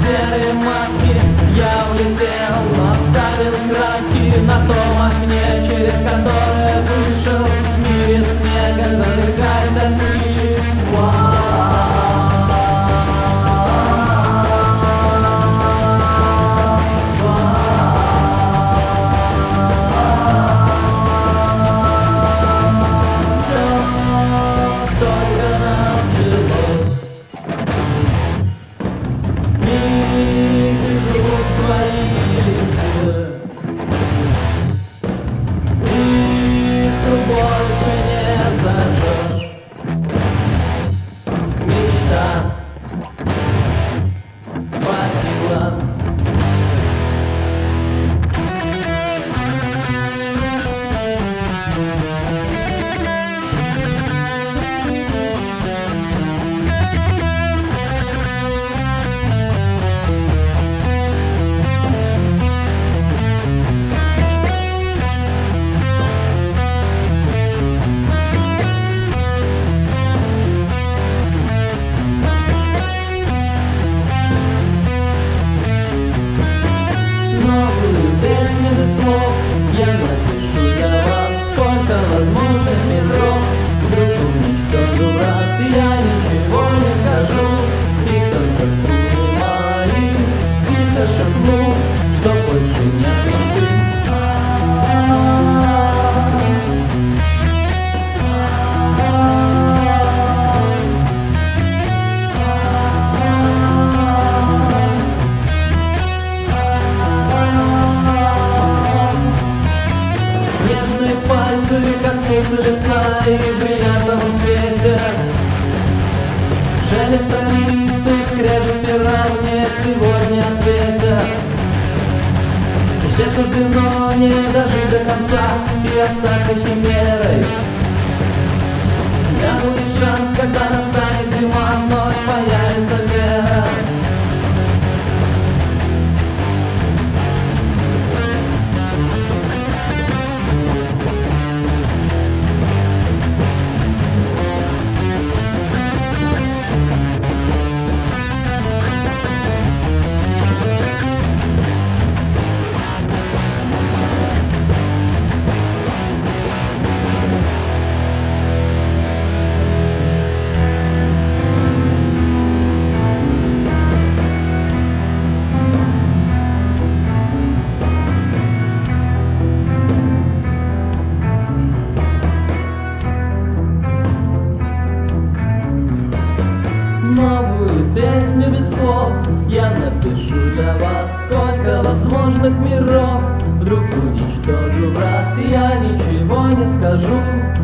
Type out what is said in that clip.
серые маски. Я улетел, оставил краски на том окне, через которое вышел. В мире снега задыхает от пыли. Лица и в бриллиантовом свете шелест страницы, скрежет пера мне сегодня ответят. Мне суждено не дожить до конца и остаться химерой. Я будет шанс, когда настанет зима, вновь появится вера. Новую песню без слов я напишу для вас. Сколько возможных миров вдруг уничтожу в раз, я ничего не скажу.